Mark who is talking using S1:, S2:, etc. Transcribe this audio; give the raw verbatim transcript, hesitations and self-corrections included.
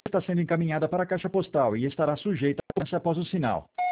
S1: está sendo encaminhada para a caixa postal e estará sujeita a cobrança após o sinal.